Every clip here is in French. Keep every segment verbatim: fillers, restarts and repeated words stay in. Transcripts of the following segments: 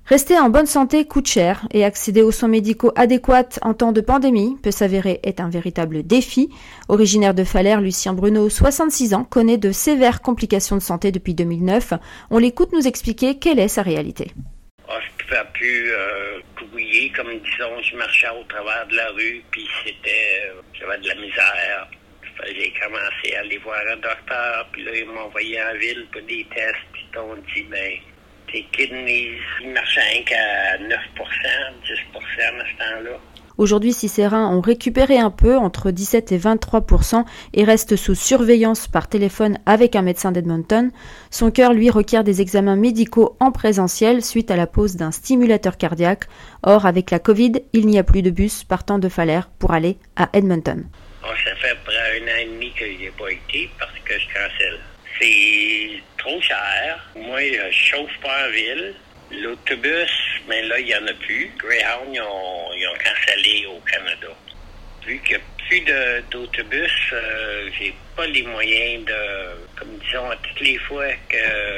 Rester en bonne santé coûte cher et accéder aux soins médicaux adéquats en temps de pandémie peut s'avérer être un véritable défi. Originaire de Falaire, Lucien Bruno, soixante-six ans, connaît de sévères complications de santé depuis deux mille neuf. On l'écoute nous expliquer quelle est sa réalité. Oh, je ne pouvais plus euh, courir, comme disons, je marchais au travers de la rue, puis c'était, euh, j'avais de la misère. J'ai commencé à aller voir un docteur, puis là, ils m'ont envoyé en ville pour des tests, puis ils m'ont dit, ben, tes kidneys, ils marchaient qu'à neuf pour cent, dix pour cent à ce temps-là. Aujourd'hui, si ses reins ont récupéré un peu, entre dix-sept et vingt-trois pour cent, et reste sous surveillance par téléphone avec un médecin d'Edmonton, son cœur, lui, requiert des examens médicaux en présentiel suite à la pose d'un stimulateur cardiaque. Or, avec la Covid, il n'y a plus de bus partant de Falaire pour aller à Edmonton. Oh, ça fait près un an et demi que je n'ai pas été parce que je cancelle. C'est trop cher. Moi, je chauffe pas en ville. L'autobus, mais là, il n'y en a plus. Greyhound, ils ont, ils ont cancellé au Canada. Vu qu'il n'y a plus de, d'autobus, euh, j'ai pas les moyens de... Comme disons, à toutes les fois que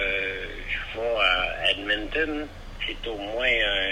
je vais à Edmonton, c'est au moins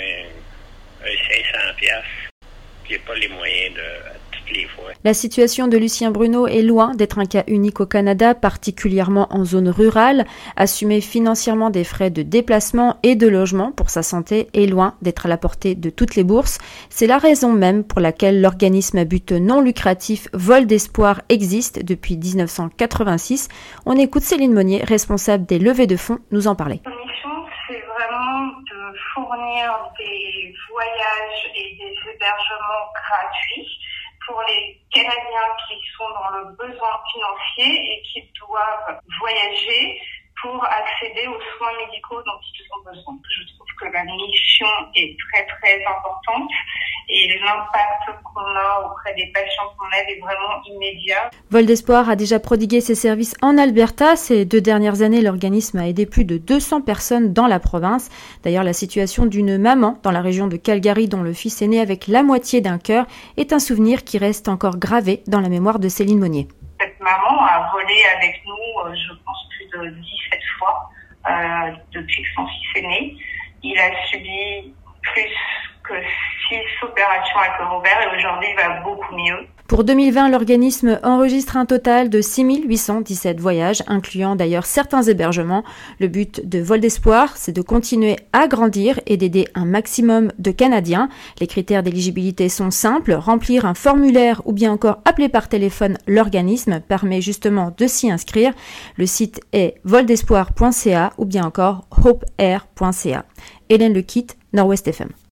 un, un cinq cents piastres. J'ai pas les moyens de... Les fois. La situation de Lucien Bruno est loin d'être un cas unique au Canada, particulièrement en zone rurale. Assumer financièrement des frais de déplacement et de logement pour sa santé est loin d'être à la portée de toutes les bourses. C'est la raison même pour laquelle l'organisme à but non lucratif Vol d'Espoir existe depuis dix-neuf cent quatre-vingt-six. On écoute Céline Monnier, responsable des levées de fonds, nous en parler. La mission, c'est vraiment de fournir des voyages et des hébergements gratuits pour les Canadiens qui sont dans le besoin financier et qui doivent voyager pour accéder aux soins médicaux dont ils ont besoin. Je trouve que la mission est très très importante et l'impact qu'on a auprès des patients qu'on aide est vraiment immédiat. Vol d'Espoir a déjà prodigué ses services en Alberta. Ces deux dernières années, l'organisme a aidé plus de deux cents personnes dans la province. D'ailleurs, la situation d'une maman dans la région de Calgary dont le fils est né avec la moitié d'un cœur est un souvenir qui reste encore gravé dans la mémoire de Céline Monnier. Cette maman a volé avec nous, je pense, plus de dix-sept fois euh, depuis que son fils est né. Il a subi plus que six opérations à cœur ouvert et aujourd'hui il va beaucoup mieux. Pour deux mille vingt, l'organisme enregistre un total de six mille huit cent dix-sept voyages, incluant d'ailleurs certains hébergements. Le but de Vol d'Espoir, c'est de continuer à grandir et d'aider un maximum de Canadiens. Les critères d'éligibilité sont simples. Remplir un formulaire ou bien encore appeler par téléphone l'organisme permet justement de s'y inscrire. Le site est vol d'espoir point c a ou bien encore hope air point c a. Hélène Lequitte, Nord-Ouest F M.